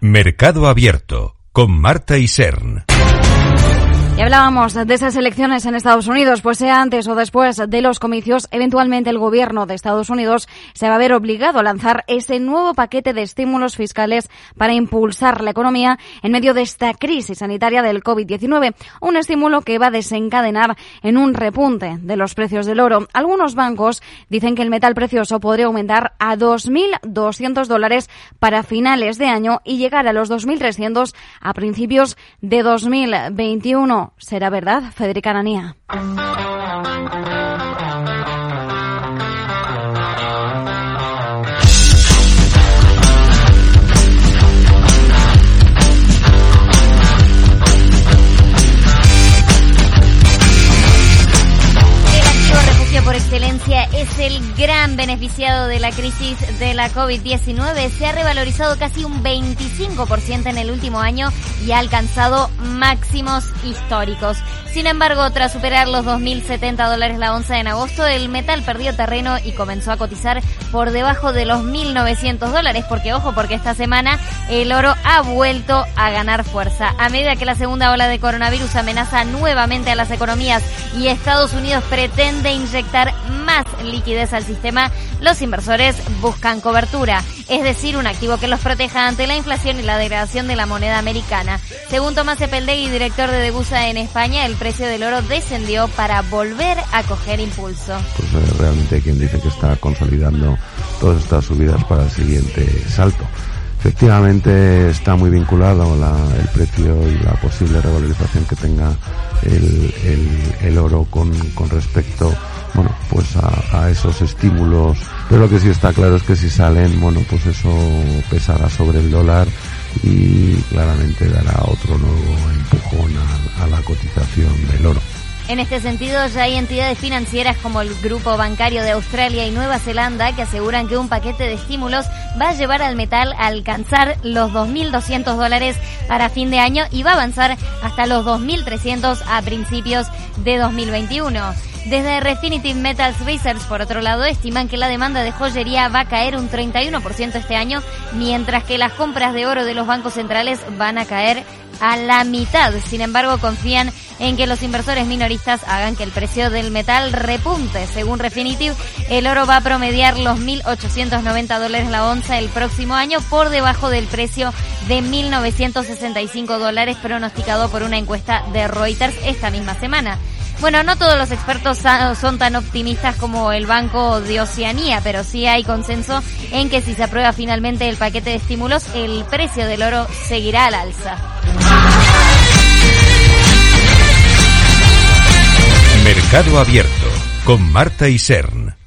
Mercado Abierto con Marta Isern. Y hablábamos de esas elecciones en Estados Unidos, pues sea antes o después de los comicios, eventualmente el gobierno de Estados Unidos se va a ver obligado a lanzar ese nuevo paquete de estímulos fiscales para impulsar la economía en medio de esta crisis sanitaria del COVID-19, un estímulo que va a desencadenar en un repunte de los precios del oro. Algunos bancos dicen que el metal precioso podría aumentar a $2.200 para finales de año y llegar a los 2.300 a principios de 2021. ¿Será verdad, Federica Anania? Por excelencia es el gran beneficiado de la crisis de la COVID-19. Se ha revalorizado casi un 25% en el último año y ha alcanzado máximos históricos. Sin embargo, tras superar los $2.070 la onza en agosto, el metal perdió terreno y comenzó a cotizar por debajo de los $1.900. Porque esta semana el oro ha vuelto a ganar fuerza. A medida que la segunda ola de coronavirus amenaza nuevamente a las economías y Estados Unidos pretende inyectar más liquidez al sistema, los inversores buscan cobertura, es decir, un activo que los proteja ante la inflación y la degradación de la moneda americana. Según Tomás Epeldegui, director de Degusa en España, el precio del oro descendió para volver a coger impulso. Pues realmente hay quien dice que está consolidando todas estas subidas para el siguiente salto. Efectivamente está muy vinculado el precio y la posible revalorización que tenga el oro con respecto a esos estímulos, pero lo que sí está claro es que si salen, pues eso pesará sobre el dólar y claramente dará otro nuevo empujón a la cotización del oro. En este sentido, ya hay entidades financieras como el Grupo Bancario de Australia y Nueva Zelanda que aseguran que un paquete de estímulos va a llevar al metal a alcanzar los $2.200 para fin de año y va a avanzar hasta los 2.300 a principios de 2021. Desde Refinitiv Metals Research, por otro lado, estiman que la demanda de joyería va a caer un 31% este año, mientras que las compras de oro de los bancos centrales van a caer a la mitad. Sin embargo, confían en que los inversores minoristas hagan que el precio del metal repunte. Según Refinitiv, el oro va a promediar los $1.890 la onza el próximo año, por debajo del precio de $1.965 pronosticado por una encuesta de Reuters esta misma semana. Bueno, no todos los expertos son tan optimistas como el Banco de Oceanía, pero sí hay consenso en que si se aprueba finalmente el paquete de estímulos, el precio del oro seguirá al alza. Mercado Abierto con Marta Isern.